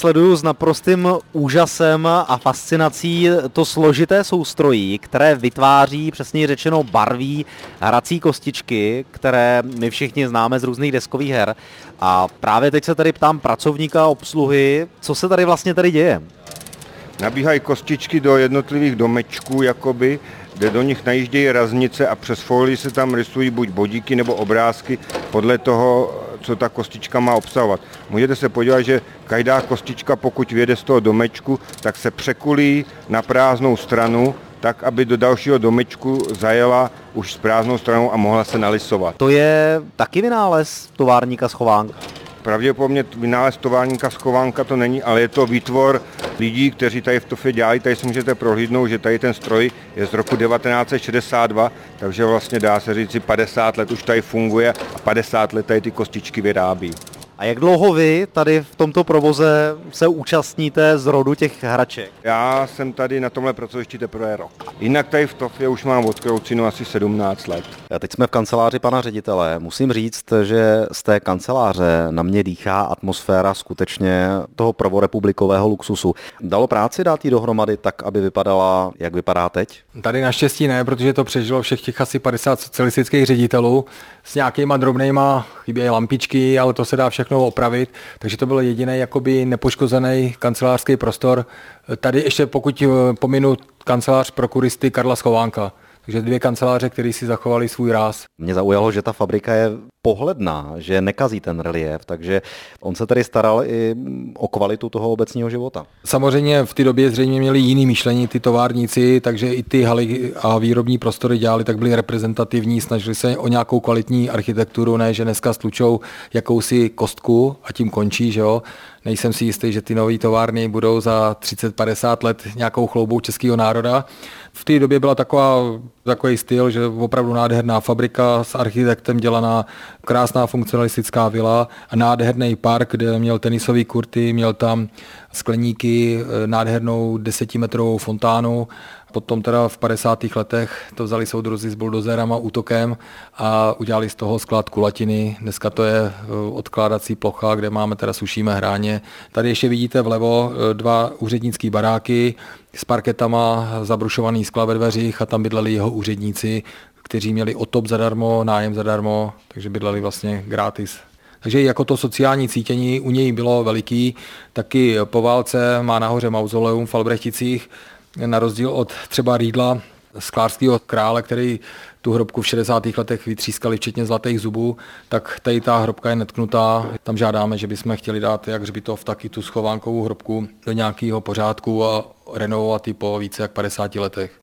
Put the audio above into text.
sleduju s naprostým úžasem a fascinací to složité soustrojí, které vytváří, přesně řečeno barví, hrací kostičky, které my všichni známe z různých deskových her. A právě teď se tady ptám pracovníka obsluhy, co se tady vlastně děje. Nabíhají kostičky do jednotlivých domečků, jakoby, kde do nich najíždějí raznice a přes folii se tam rysují buď bodíky nebo obrázky podle toho, co ta kostička má obsahovat. Můžete se podívat, že každá kostička, pokud vyjede z toho domečku, tak se překulí na prázdnou stranu, tak, aby do dalšího domečku zajela už s prázdnou stranou a mohla se nalisovat. To je taky vynález továrníka Schovánka? Pravděpodobně vynález továrníka Schovánka to není, ale je to výtvor lidí, kteří tady v Tofě dělali. Tady si můžete prohlídnout, že tady ten stroj je z roku 1962, takže vlastně dá se říct, 50 let už tady funguje a 50 let tady ty kostičky vyrábí. A jak dlouho vy tady v tomto provoze se účastníte z rodu těch hraček? Já jsem tady na tomhle pracovišti teprve rok. Jinak tady v Tofě už mám odkroucinu asi 17 let. A teď jsme v kanceláři pana ředitele. Musím říct, že z té kanceláře na mě dýchá atmosféra skutečně toho prvorepublikového luxusu. Dalo práci dát jí dohromady tak, aby vypadala, jak vypadá teď? Tady naštěstí ne, protože to přežilo všech těch asi 50 socialistických ředitelů s nějakýma drobnejma, chybějí lampičky, ale to se dá všechno opravit, takže to byl jediný jakoby nepoškozený kancelářský prostor. Tady ještě pokud pominu kancelář prokuristy Karla Schovánka. Takže 2 kanceláře, které si zachovali svůj ráz. Mě zaujalo, že ta fabrika je pohledná, že nekazí ten reliéf, takže on se tady staral i o kvalitu toho obecního života. Samozřejmě v té době zřejmě měli jiný myšlení ty továrníci, takže i ty haly a výrobní prostory dělali, tak byly reprezentativní, snažili se o nějakou kvalitní architekturu, ne že dneska stlučou jakousi kostku a tím končí, že jo. Nejsem si jistý, že ty nové továrny budou za 30-50 let nějakou chloubou českého národa. V té době byla takový styl, že opravdu nádherná fabrika s architektem dělaná, krásná funkcionalistická vila a nádherný park, kde měl tenisový kurty, měl tam skleníky, nádhernou 10metrovou fontánu. Potom teda v 50. letech to vzali soudruzi s buldozerama, útokem a udělali z toho sklad kulatiny. Dneska to je odkládací plocha, kde máme teda sušíme hráně. Tady ještě vidíte vlevo 2 úřednické baráky s parketama, zabrušovaný skla ve dveřích a tam bydleli jeho úředníci, kteří měli otop zadarmo, nájem zadarmo, takže bydleli vlastně gratis. Takže jako to sociální cítění u něj bylo veliký, taky po válce má nahoře mauzoleum v Albrechticích, na rozdíl od třeba Riedla, sklářského krále, který tu hrobku v 60. letech vytřískali včetně zlatých zubů, tak tady ta hrobka je netknutá. Tam žádáme, že bychom chtěli dát jak hřbitov, tak i tu Schovánkovou hrobku do nějakého pořádku a renovovat ji po více jak 50 letech.